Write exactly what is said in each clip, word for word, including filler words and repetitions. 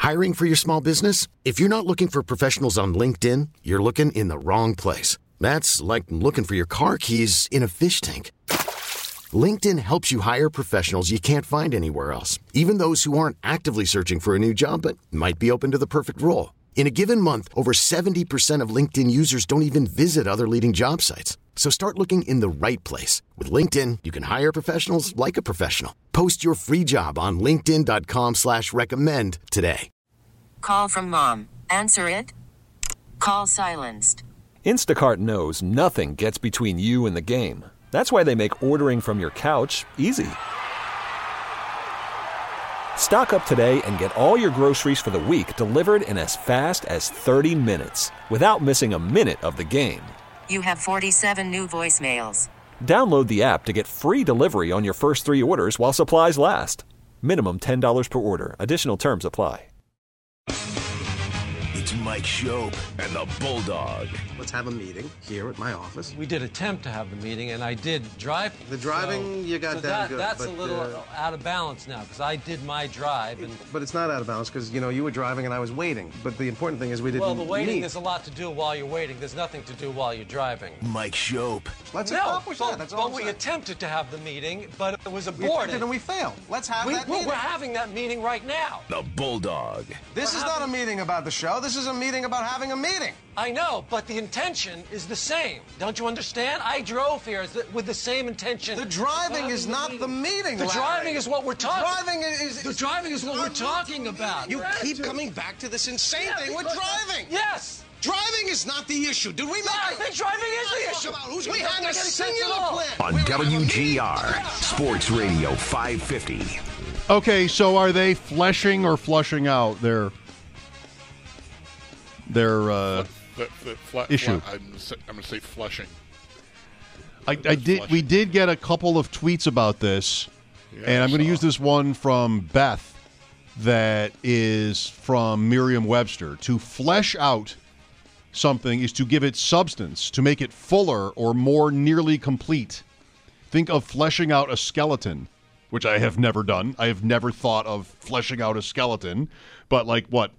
Hiring for your small business? If you're not looking for professionals on LinkedIn, you're looking in the wrong place. That's like looking for your car keys in a fish tank. LinkedIn helps you hire professionals you can't find anywhere else, even those who aren't actively searching for a new job but might be open to the perfect role. In a given month, over seventy percent of LinkedIn users don't even visit other leading job sites. So start looking in the right place. With LinkedIn, you can hire professionals like a professional. Post your free job on linkedin.com slash recommend today. Call from mom. Answer it. Call silenced. Instacart knows nothing gets between you and the game. That's why they make ordering from your couch easy. Stock up today and get all your groceries for the week delivered in as fast as thirty minutes without missing a minute of the game. You have forty-seven new voicemails. Download the app to get free delivery on your first three orders while supplies last. Minimum ten dollars per order. Additional terms apply. It's Mike Schopp and the Bulldog. Let's have a meeting here at my office. We did attempt to have the meeting, and I did drive. The driving, so, you got so down that, good. That's but, a little uh, out of balance now, because I did my drive. and But it's not out of balance, because, you know, you were driving and I was waiting. But the important thing is we didn't Well, the waiting, meet. there's a lot to do while you're waiting. There's nothing to do while you're driving. Mike Schopp. Let's no, accomplish but, that. That's all but I'm we saying. attempted to have the meeting, but it was We aborted. attempted and we failed. Let's have we, that well, meeting. we're having that meeting right now. The Bulldog. This we're is having... not a meeting about the show. This is a meeting about having a meeting. I know, but the intention is the same. Don't you understand? I drove here with the same intention. The driving is not the meeting, The Larry. driving is what we're talking about. Driving is... The driving is what we're talking about. You keep coming back to this insane Yeah, thing with because- driving. Yes. Driving is not the issue. Did we make I a- think driving is the issue. About who's we It doesn't had a make any sense singular at all. plan. On We were gonna have a W G R, meeting. Sports Radio five fifty. Okay, so are they fleshing or flushing out their their uh, The, the fla- issue? Fla- I'm gonna say- I'm going to say flushing. I, I did. We did get a couple of tweets about this, Yeah, and I'm going to so- use this one from Beth, that is from Merriam-Webster. To flesh out something is to give it substance, to make it fuller or more nearly complete. Think of fleshing out a skeleton, which I have never done. I have never thought of fleshing out a skeleton, but like what?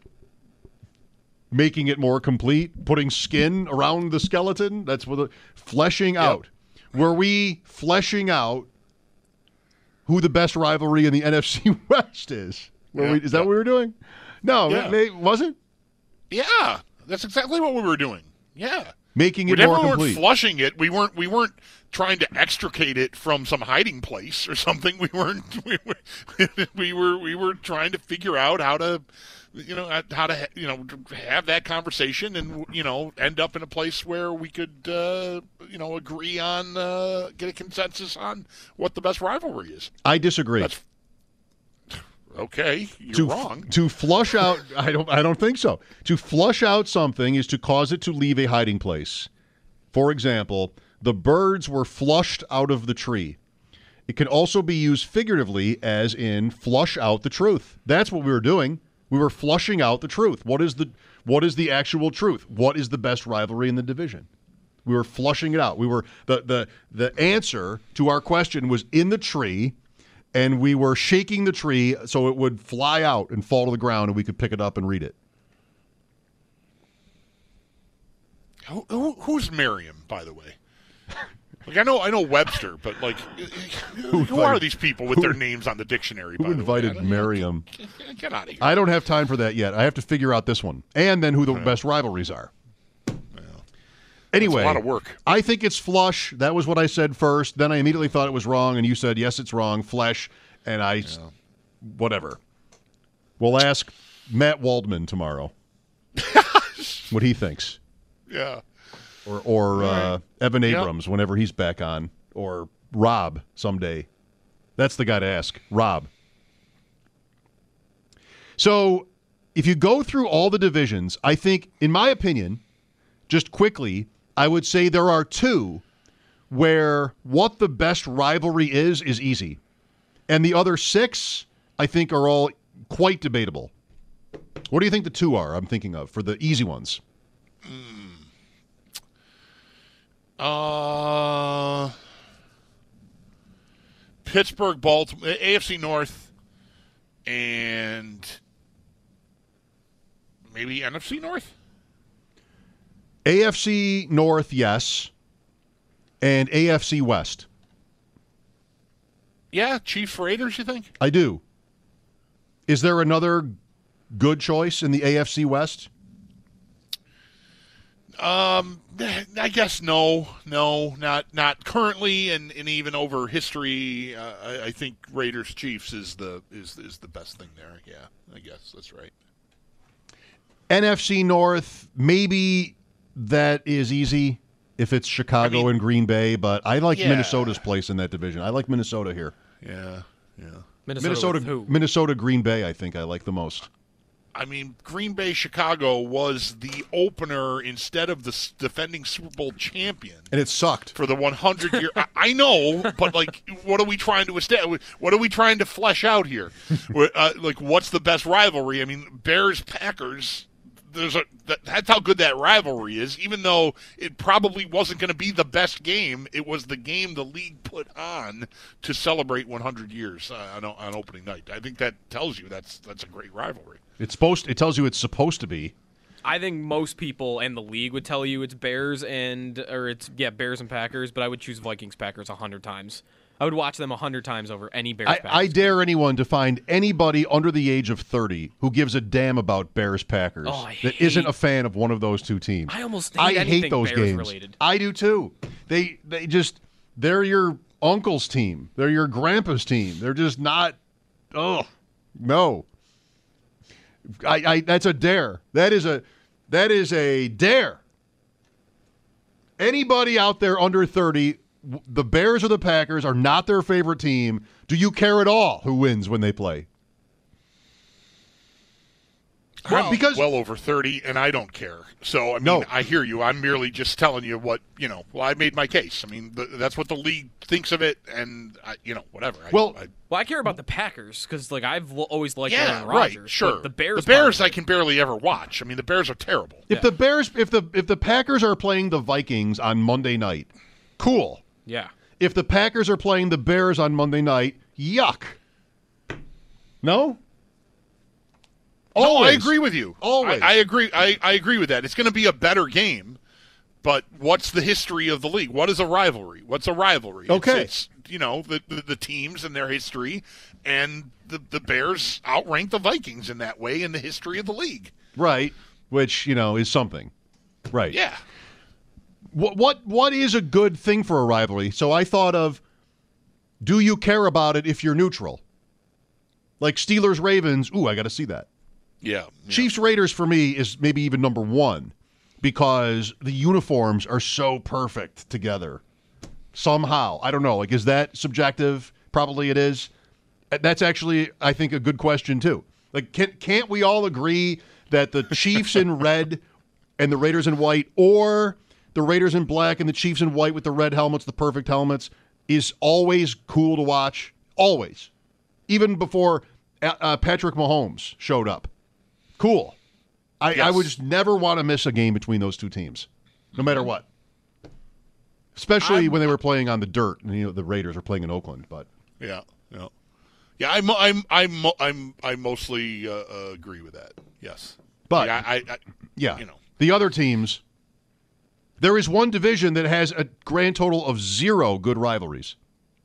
Making it more complete, putting skin around the skeleton. That's what the fleshing out. Were we fleshing out who the best rivalry in the N F C West is? Were Yeah, we, is that yeah. what we were doing? No, Yeah. it, it wasn't. Yeah, that's exactly what we were doing. Yeah. Making We it never more weren't complete. flushing it. We weren't. We weren't trying to extricate it from some hiding place or something. We weren't. We were. We were. We were trying to figure out how to, you know, how to, you know, have that conversation and, you know, end up in a place where we could, uh, you know, agree on, uh, get a consensus on what the best rivalry is. I disagree. That's okay. You're to, wrong. To flush out, I don't. I don't think so. To flush out something is to cause it to leave a hiding place. For example, the birds were flushed out of the tree. It can also be used figuratively, as in flush out the truth. That's what we were doing. We were flushing out the truth. What is the what is the actual truth? What is the best rivalry in the division? We were flushing it out. We were the the the answer to our question was in the tree. And we were shaking the tree so it would fly out and fall to the ground, and we could pick it up and read it. Who, who, who's Merriam, by the way? Like I know, I know Webster, but like, who, who are these people with their names on the dictionary? Who by the invited way? Merriam? Get, get out of here! I don't have time for that yet. I have to figure out this one, and then who the Yeah. best rivalries are. Well, Anyway, that's a lot of work. I think it's flush. That was what I said first. Then I immediately thought it was wrong, and you said yes, it's wrong. Flesh, and I, yeah. whatever. We'll ask Matt Waldman tomorrow what he thinks. Yeah. Or or right. uh, Evan Yep. Abrams whenever he's back on, or Rob someday. That's the guy to ask, Rob. So if you go through all the divisions, I think, in my opinion, just quickly, I would say there are two where what the best rivalry is is easy. And the other six, I think, are all quite debatable. What do you think the two are I'm thinking of for the easy ones? Uh, Pittsburgh, Baltimore, A F C North, and maybe N F C North. A F C North, yes, and A F C West. Yeah, Chiefs Raiders. You think? I do. Is there another good choice in the A F C West? Um, I guess no, no, not not currently, and, and even over history, uh, I, I think Raiders Chiefs is the is is the best thing there. Yeah, I guess that's right. N F C North, maybe that is easy if it's Chicago I mean, and Green Bay, but I like yeah. Minnesota's place in that division. I like Minnesota here. Yeah, yeah. Minnesota, Minnesota, with who? Minnesota, Green Bay. I think I like the most. I mean, Green Bay Chicago was the opener instead of the s- defending Super Bowl champion. And it sucked. For the hundred year. I, I know, but, like, what are we trying to establish? What are we trying to flesh out here? uh, like, what's the best rivalry? I mean, Bears-Packers, there's a that, that's how good that rivalry is, even though it probably wasn't going to be the best game. It was the game the league put on to celebrate one hundred years uh, on, on opening night. I think that tells you that's that's a great rivalry. It's supposed. It tells you it's supposed to be. I think most people and the league would tell you it's Bears and or it's yeah Bears and Packers, but I would choose Vikings Packers a hundred times. I would watch them a hundred times over any Bears. I, Packers I dare anyone to find anybody under the age of thirty who gives a damn about Bears Packers Oh, I that hate- isn't a fan of one of those two teams. I almost hate I anything hate those Bears games. related. I do too. They they just they're your uncle's team. They're your grandpa's team. They're just not. Oh no. I, I that's a dare. That is a that is a dare. Anybody out there under thirty, the Bears or the Packers are not their favorite team. Do you care at all who wins when they play? Well, because well over thirty, and I don't care. So, I mean, No. I hear you. I'm merely just telling you what, you know, well, I made my case. I mean, th- that's what the league thinks of it, and, I, you know, whatever. I, Well, I, Well, I care about the Packers because like I've l- always liked yeah, Aaron right, Rodgers. sure. but the Bears, the Bears part I of it- can barely ever watch. I mean, the Bears are terrible. if the Bears if the if the Packers are playing the Vikings on Monday night, cool. Yeah. If the Packers are playing the Bears on Monday night, yuck. No? No, I Always. agree with you. Always. I, I agree. I, I agree with that. It's going to be a better game, but what's the history of the league? What is a rivalry? What's a rivalry? Okay. It's, it's you know the, the the teams and their history, and the the Bears outrank the Vikings in that way in the history of the league. Right, which, you know, is something. Right. Yeah. What what what is a good thing for a rivalry? So I thought of, do you care about it if you're neutral? Like Steelers Ravens, ooh, I got to see that. Yeah. yeah. Chiefs Raiders for me is maybe even number one because the uniforms are so perfect together. Somehow, I don't know. Like, is that subjective? Probably it is. That's actually, I think, a good question too. Like, can, can't we all agree that the Chiefs in red and the Raiders in white, or the Raiders in black and the Chiefs in white with the red helmets, the perfect helmets, is always cool to watch? Always, even before uh, Patrick Mahomes showed up. Cool. I, Yes. I would just never want to miss a game between those two teams, no matter what. Especially I'm- when they were playing on the dirt, and you know the Raiders were playing in Oakland. But Yeah. Yeah. Yeah. I'm. I'm. I'm. mo- I'm. I mostly uh, uh, agree with that. Yes. But- yeah, I, I. yeah, You know. the other teams. There is one division that has a grand total of zero good rivalries.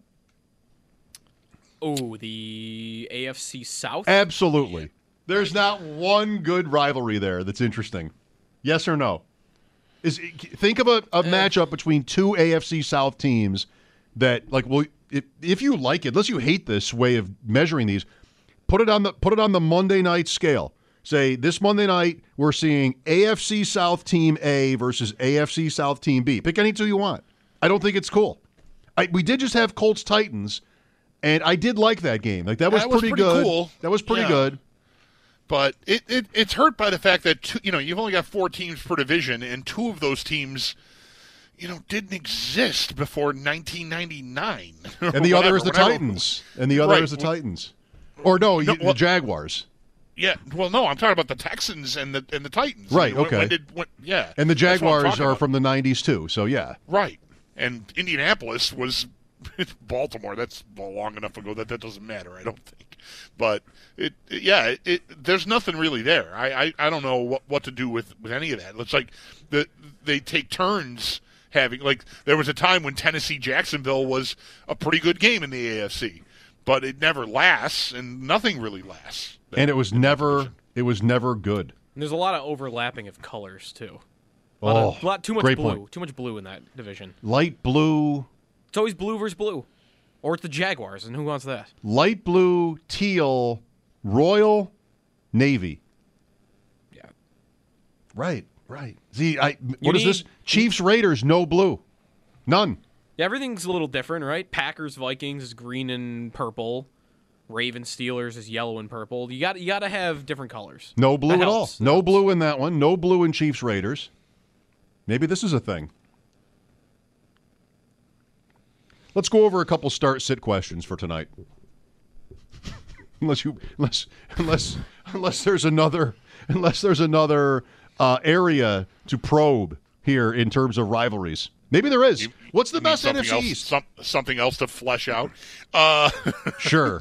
Oh, the A F C South. Absolutely. There's not one good rivalry there that's interesting. Yes or no? Is think of a, a matchup between two A F C South teams that, like, well, if, if you like it, unless you hate this way of measuring these, put it on the put it on the Monday night scale. Say this Monday night we're seeing A F C South Team A versus A F C South Team B. Pick any two you want. I don't think it's cool. I, we did just have Colts Titans, and I did like that game. Like that was, That was pretty, pretty good. cool. That was pretty Yeah. good. But it, it it's hurt by the fact that two, you know you've only got four teams per division, and two of those teams, you know, didn't exist before nineteen ninety-nine. And the other is the Whatever. Titans. And the other Right. is the Titans. Or no, No, you, well- the Jaguars. Yeah, well, no, I'm talking about the Texans and the and the Titans. Right, When- okay. When did, when, yeah, And the that's what I'm Jaguars talking are about. from the nineties too. So yeah. Right, and Indianapolis was Baltimore. That's long enough ago that that doesn't matter, I don't think. But, it, it yeah, it, it, there's nothing really there. I, I, I don't know what, what to do with, with any of that. It's like the, they take turns having, like, there was a time when Tennessee-Jacksonville was a pretty good game in the A F C. But it never lasts, and nothing really lasts. And it was never it was never good. And there's a lot of overlapping of colors too. A Oh, lot, of, a lot too much great blue. point. Too much blue in that division. Light blue, It's always blue versus blue, or it's the Jaguars, and who wants that? light blue, teal, royal, navy. Yeah. Right, right. See, I You what is need- this? Chiefs Raiders, no blue, none. Yeah, everything's a little different, right? Packers Vikings is green and purple. Ravens Steelers is yellow and purple. You got you got to have different colors. No blue That at all. helps. That No helps. blue in that one. No blue in Chiefs Raiders. Maybe this is a thing. Let's go over a couple start sit questions for tonight. unless you unless unless unless there's another unless there's another uh, area to probe here in terms of rivalries. Maybe there is. You- What's the you mean best N F something C else, East? Some, something else to flesh out. Uh, Sure.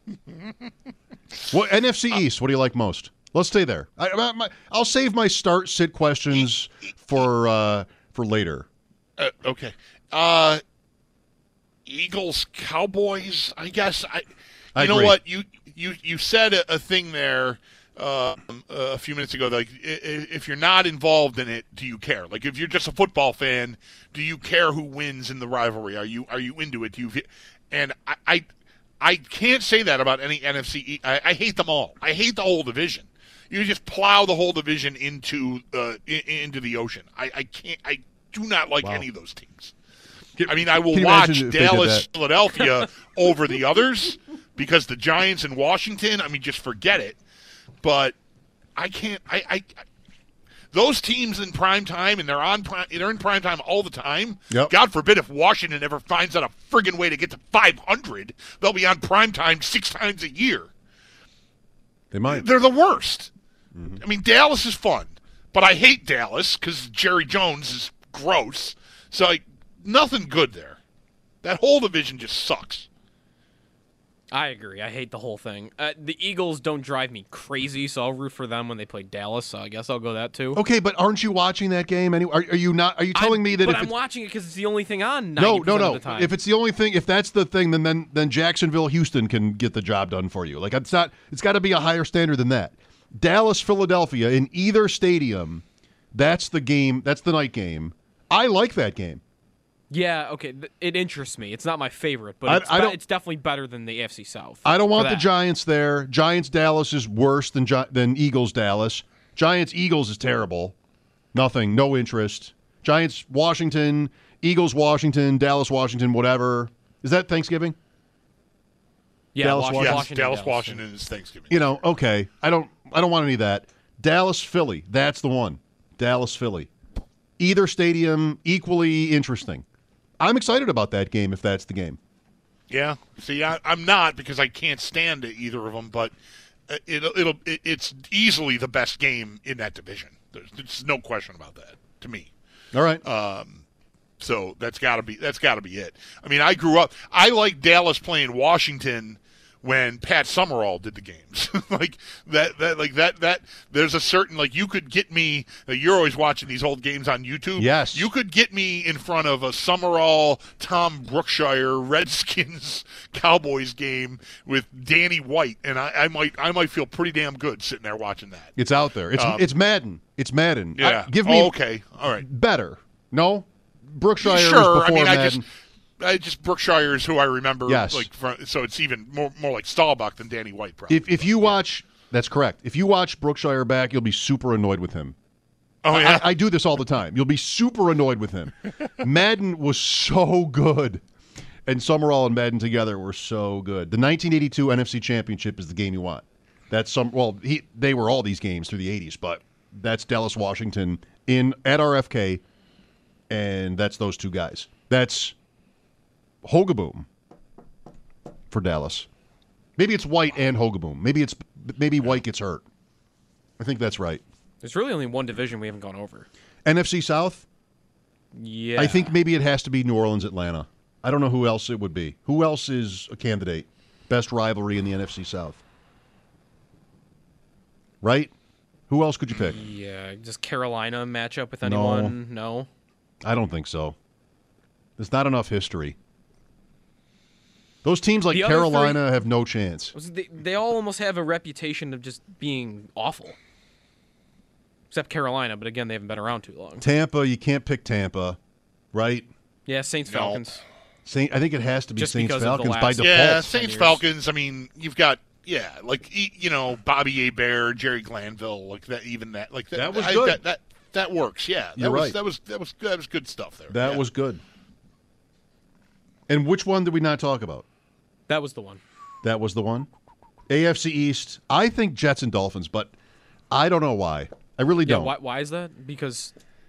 What N F C East? What do you like most? Let's stay there. I, I, my, I'll save my start sit questions for uh, for later. uh, okay. Uh, Eagles, Cowboys. I guess I. You I know agree. what you you you said a, a thing there uh, a few minutes ago. Like, i- i- if you're not involved in it, do you care? Like, if you're just a football fan, do you care who wins in the rivalry? Are you are you into it? Do you? And I. I I can't say that about any N F C. E- I, I hate them all. I hate the whole division. You just plow the whole division into uh, in, into the ocean. I, I can't. I do not like Wow. any of those teams. I mean, I will Can you watch imagine if they did Dallas, that? Philadelphia over the others because the Giants and Washington. I mean, just forget it. But I can't. I, I, I those teams in prime time, and they're on prime. They're in prime time all the time. Yep. God forbid if Washington ever finds out a friggin' way to get to five hundred, they'll be on prime time six times a year. They might. They're the worst. I mean, Dallas is fun, but I hate Dallas because Jerry Jones is gross. So, like, nothing good there. That whole division just sucks. I agree. I hate the whole thing. Uh, the Eagles don't drive me crazy, so I'll root for them when they play Dallas. So I guess I'll go that too. Okay, but aren't you watching that game? Any? Are, are you not? Are you telling I'm- me that But if I'm it's, watching it because it's the only thing on. no, ninety no, percent no? Of the time. If it's the only thing, if that's the thing, then then then Jacksonville, Houston can get the job done for you. Like it's not. It's got to be a higher standard than that. Dallas, Philadelphia, in either stadium, that's the game. That's the night game. I like that game. Yeah, okay. th- It interests me. It's not my favorite, but I- it's, I be- don't- it's definitely better than the A F C South. I don't for want the that. Giants there. Giants Dallas is worse than Gi- than Eagles Dallas. Giants Eagles is terrible. Nothing, no interest. Giants Washington, Eagles Washington, Dallas Washington, whatever. Is that Thanksgiving? Yeah, Dallas, Washington, Yes, Washington, Dallas, Dallas. Washington is Thanksgiving. You know, okay. I don't I don't want any of that. Dallas Philly, that's the one. Dallas Philly. Either stadium equally interesting. I'm excited about that game if that's the game. Yeah. See, I, I'm not because I can't stand either of them, but uh, it'll, it'll it, it's easily the best game in that division. There's, there's no question about that to me. All right. Um, so that's got to be that's got to be it. I mean, I grew up. I like Dallas playing Washington when Pat Summerall did the games. like that, that, like that, that. There's a certain like you could get me. Like, you're always watching these old games on YouTube. Yes. You could get me in front of a Summerall, Tom Brookshire, Redskins, Cowboys game with Danny White, and I, I might I might feel pretty damn good sitting there watching that. It's out there. It's Um, it's Madden. It's Madden. Yeah. I- give me Oh, okay. All right. better. No? Brookshire Sure. is I before mean, I Madden. just, I just Brookshire is who I remember. Yes. Like, from, so it's even more more like Staubach than Danny White. Probably. If if you watch, that's correct. If you watch Brookshire back, you'll be super annoyed with him. oh yeah. I, I do this all the time. You'll be super annoyed with him. Madden was so good, and Summerall and Madden together were so good. The nineteen eighty-two N F C Championship is the game you want. That's some. Well, he they were all these games through the eighties, but that's Dallas Washington in at R F K, and that's those two guys. That's Hogaboom for Dallas. Maybe it's White and Hogaboom. Maybe it's maybe White gets hurt. I think that's right. There's really only one division we haven't gone over. N F C South. Yeah. I think maybe it has to be New Orleans, Atlanta. I don't know who else it would be. Who else is a candidate? Best rivalry in the N F C South. Right? Who else could you pick? Yeah, does Carolina match up with anyone? No. no? I don't think so. There's not enough history. Those teams like Carolina three, have no chance. They, they all almost have a reputation of just being awful. Except Carolina, but again, they haven't been around too long. Tampa, you can't pick Tampa, right? Yeah, Saints no. Falcons. Saint, I think it has to be just Saints Falcons last, by default. Yeah, Saints Falcons. I mean, you've got yeah, like you know Bobby Hebert, Jerry Glanville, like that. Even that, like that, that was I, good. That, that that works. Yeah, that You're was, right. That was that was that was good stuff there. That yeah. was good. And which one did we not talk about? That was the one. That was the one. A F C East. I think Jets and Dolphins, but I don't know why. I really yeah, don't. Why, why is that? Because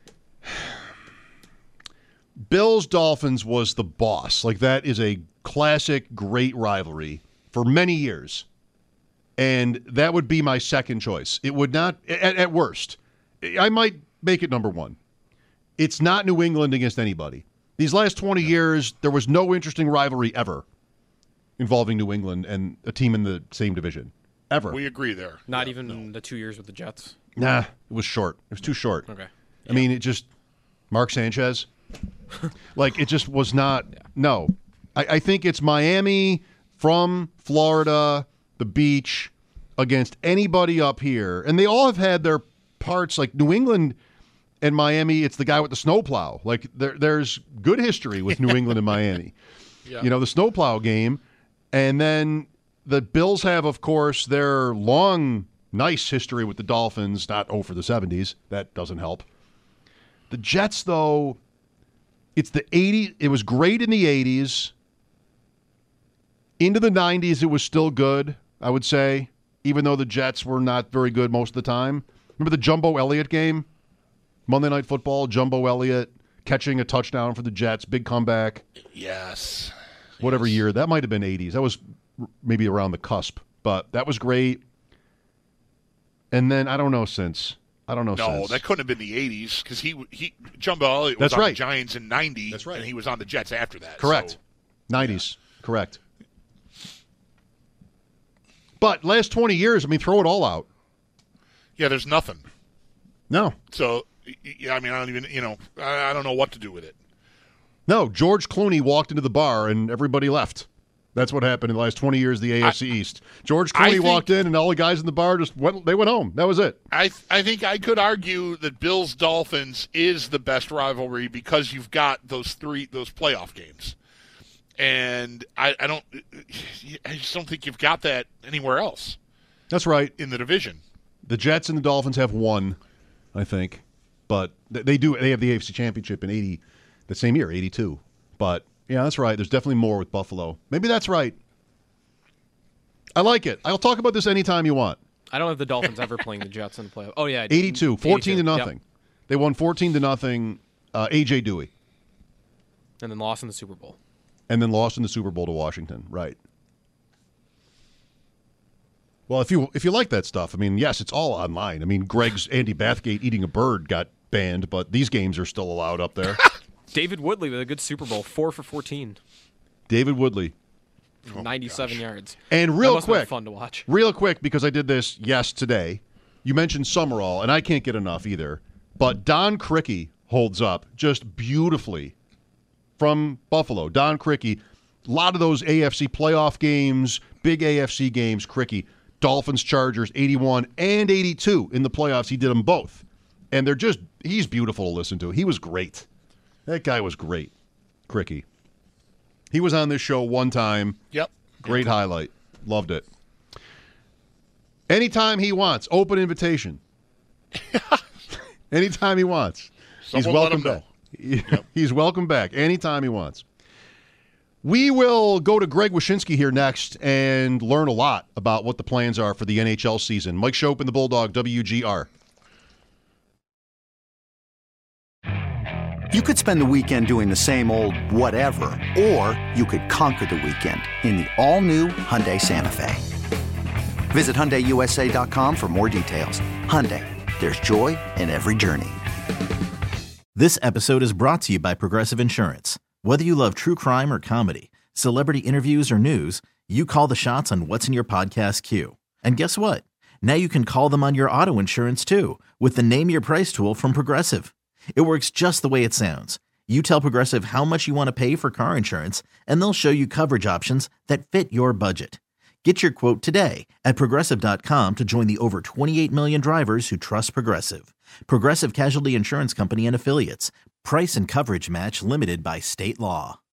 Bills Dolphins was the boss. Like that is a classic, great rivalry for many years, and that would be my second choice. It would not, at, at worst, I might make it number one. It's not New England against anybody. These last twenty yeah. years, there was no interesting rivalry ever involving New England and a team in the same division. Ever. We agree there. Not yeah, even no. the two years with the Jets? Nah, it was short. It was too short. Okay. I yeah. mean, it just, Mark Sanchez, like it just was not, yeah. no. I, I think it's Miami from Florida, the beach, against anybody up here. And they all have had their parts, like New England and Miami, it's the guy with the snowplow. Like there, there's good history with New England and Miami. Yeah. You know, the snowplow game. And then the Bills have, of course, their long, nice history with the Dolphins, not oh for the seventies. That doesn't help. The Jets, though, it's the eighties. It was great in the eighties. Into the nineties, it was still good, I would say, even though the Jets were not very good most of the time. Remember the Jumbo Elliott game? Monday Night Football, Jumbo Elliott catching a touchdown for the Jets, big comeback. Yes. Whatever yes. year. That might have been eighties. That was maybe around the cusp, but that was great. And then I don't know since. I don't know no, since. that couldn't have been the eighties because he he Jumbo Elliott was That's on right. the Giants in ninety. That's right. And he was on the Jets after that. Correct. So, nineties. Yeah. Correct. But last twenty years, I mean, throw it all out. Yeah, there's nothing. No. So, yeah, I mean, I don't even, you know, I, I don't know what to do with it. No, George Clooney walked into the bar and everybody left. That's what happened in the last twenty years of the A F C I, East. George Clooney think, walked in and all the guys in the bar just went, they went home. That was it. I I think I could argue that Bills-Dolphins is the best rivalry because you've got those three, those playoff games. And I, I don't, I just don't think you've got that anywhere else. That's right. In the division. The Jets and the Dolphins have one, I think. But they do, they have the A F C Championship in eighty, the same year, eighty-two. But, yeah, that's right. There's definitely more with Buffalo. Maybe that's right. I like it. I'll talk about this anytime you want. I don't have the Dolphins ever playing the Jets in the playoff. Oh, yeah. eighty-two, fourteen eighty-two. to nothing. Yep. They won fourteen to nothing. Uh, A J Dewey. And then lost in the Super Bowl. And then lost in the Super Bowl to Washington. Right. Well, if you if you like that stuff, I mean, yes, it's all online. I mean, Greg's Andy Bathgate eating a bird got banned, but these games are still allowed up there. David Woodley with a good Super Bowl, four for fourteen. David Woodley. Oh ninety-seven yards. And real that must quick, have been fun to watch. Real quick, because I did this, yes, today. You mentioned Summerall, and I can't get enough either. But Don Criqui holds up just beautifully from Buffalo. Don Criqui, a lot of those A F C playoff games, big A F C games, Criqui. Dolphins, Chargers, eighty-one and eighty-two in the playoffs. He did them both. And they're just, he's beautiful to listen to. He was great. That guy was great. Criqui. He was on this show one time. Yep. Great highlight. Loved it. Anytime he wants. Open invitation. Anytime he wants. Someone he's welcome let him back. Yep. He's welcome back. Anytime he wants. We will go to Greg Wyshynski here next and learn a lot about what the plans are for the N H L season. Mike Schopp and the Bulldog, W G R. You could spend the weekend doing the same old whatever, or you could conquer the weekend in the all-new Hyundai Santa Fe. Visit Hyundai U S A dot com for more details. Hyundai, there's joy in every journey. This episode is brought to you by Progressive Insurance. Whether you love true crime or comedy, celebrity interviews or news, you call the shots on what's in your podcast queue. And guess what? Now you can call them on your auto insurance too with the Name Your Price tool from Progressive. It works just the way it sounds. You tell Progressive how much you want to pay for car insurance, and they'll show you coverage options that fit your budget. Get your quote today at Progressive dot com to join the over twenty-eight million drivers who trust Progressive. Progressive Casualty Insurance Company and Affiliates. Price and coverage match limited by state law.